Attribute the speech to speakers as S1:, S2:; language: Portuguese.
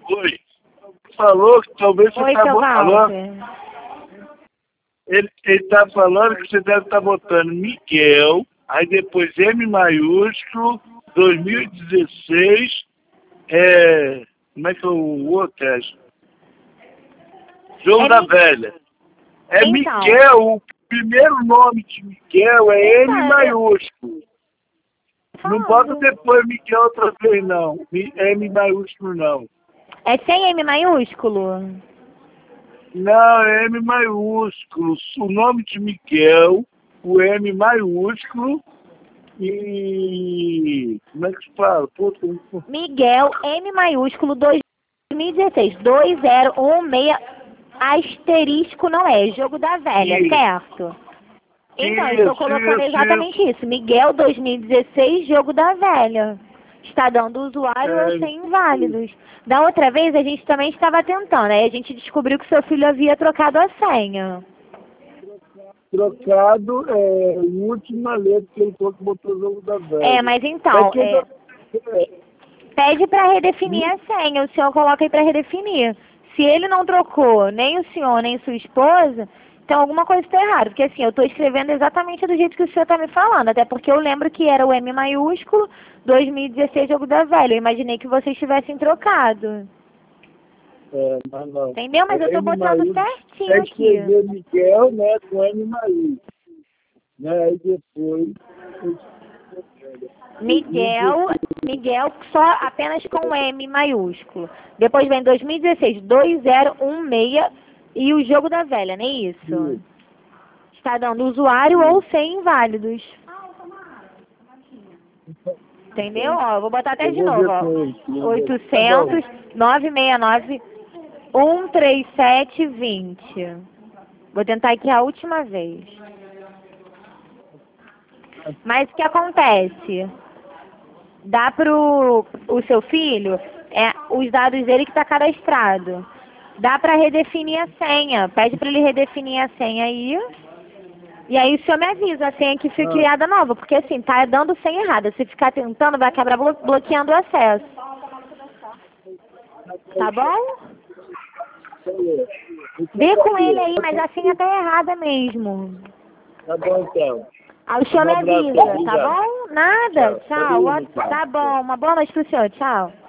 S1: Oi. Falou que talvez você
S2: Oi,
S1: tá
S2: seu
S1: falando.
S2: Walter.
S1: Ele tá falando que você deve estar botando Miguel, aí depois M maiúsculo, 2016, como é que é o outro? Jogo da Velha. É
S2: Então.
S1: Miguel, o primeiro nome de Miguel é
S2: Então,
S1: M maiúsculo. Não bota
S2: Falando.
S1: depois Miguel outra vez, não. M maiúsculo, não.
S2: É sem M maiúsculo?
S1: Não, é M maiúsculo. O nome de Miguel, o M maiúsculo e... Como é que se fala? Puta,
S2: Miguel, M maiúsculo, 2016, 2016, asterisco não é, jogo da velha,
S1: Isso.
S2: certo? Então, eu estou colocando exatamente isso. Miguel, 2016, jogo da velha. Está dando usuário ou sem inválidos. Da outra vez, a gente também estava tentando. Aí a gente descobriu que seu filho havia trocado a senha.
S1: Trocado, a última letra que ele falou que botou o jogo da velha.
S2: Mas então, pede para redefinir a senha. O senhor coloca aí para redefinir. Se ele não trocou, nem o senhor, nem sua esposa, então alguma coisa está errada. Porque assim, eu estou escrevendo exatamente do jeito que o senhor está me falando. Até porque eu lembro que era o M maiúsculo, 2016, jogo da velha. Eu imaginei que vocês tivessem trocado.
S1: Mas não.
S2: Entendeu? Mas eu estou botando certinho aqui.
S1: Escrever Miguel, né, com M maiúsculo. Né, aí depois...
S2: Miguel só apenas com M maiúsculo. Depois vem 2016, 2016 e o jogo da velha, não é isso?
S1: Sim.
S2: Está dando usuário ou sem inválidos. Entendeu? Ó, vou botar até de novo, ó. 800 969 137 20. Vou tentar aqui a última vez. Mas o que acontece? Dá pro o seu filho os dados dele que está cadastrado. Dá para redefinir a senha. Pede para ele redefinir a senha aí. E aí o senhor me avisa a senha que foi criada nova. Porque assim, tá dando senha errada. Se ficar tentando, vai acabar bloqueando o acesso. Tá bom? Vê com ele aí, mas a senha tá errada mesmo.
S1: Tá bom, então.
S2: Aí o senhor me avisa, tá bom? Nada, tchau. Tá bom, uma boa noite pro senhor, tchau.